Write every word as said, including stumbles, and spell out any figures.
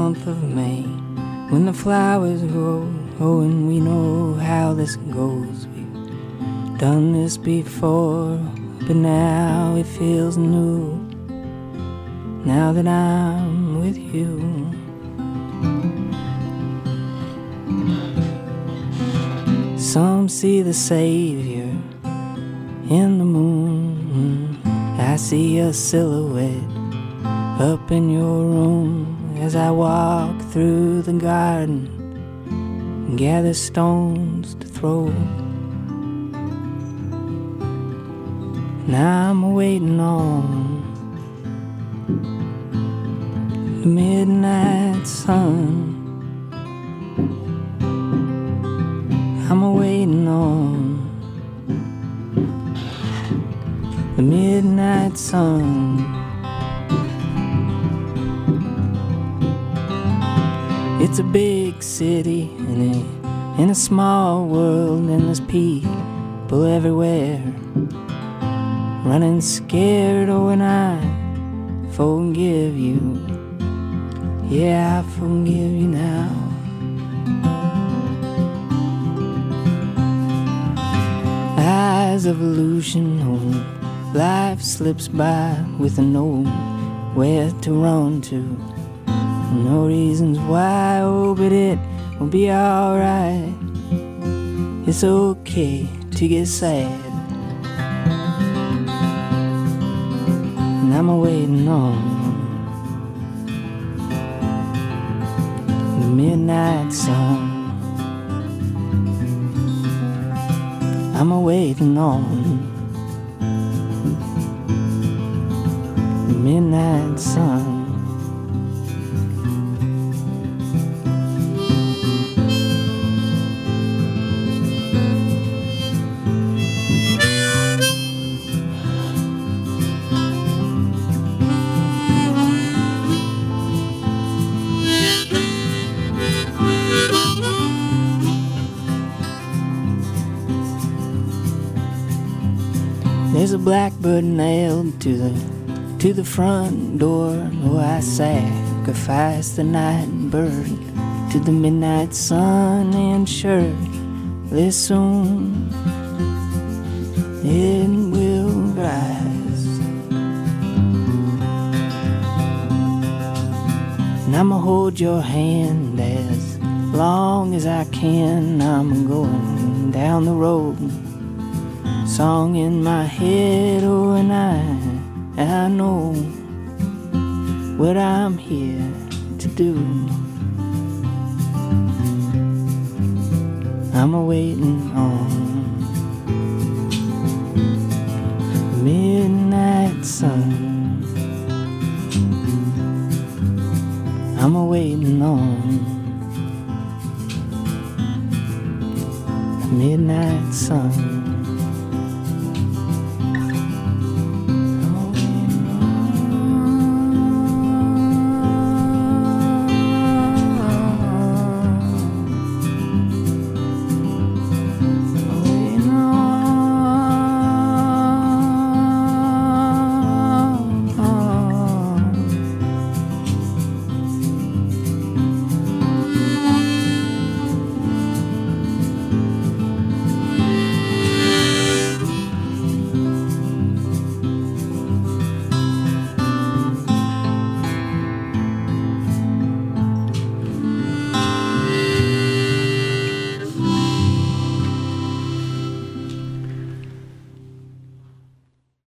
month of May, when the flowers grow. Oh, and we know how this goes. We've done this before, but now it feels new, now that I'm with you. Some see the Savior in the moon. I see a silhouette up in your room as I walk through the garden and gather stones to throw. Now I'm waiting on the midnight sun. I'm waiting on the midnight sun. It's a big city in a, in a small world, and there's people everywhere running scared. Oh, and I forgive you. Yeah, I forgive you now. Eyes of illusion, oh, life slips by with nowhere to run to. No reasons why, oh, but it will be alright. It's okay to get sad, and I'm waiting on the midnight sun. I'm waiting on the midnight sun. There's a blackbird nailed to the to the front door. Oh, I sacrifice the night bird to the midnight sun, and surely soon it will rise. And I'ma hold your hand as long as I can. I'm going down the road, song in my head. Oh, and I, I know what I'm here to do. I'm waiting on the midnight sun. I'm waiting on the midnight sun.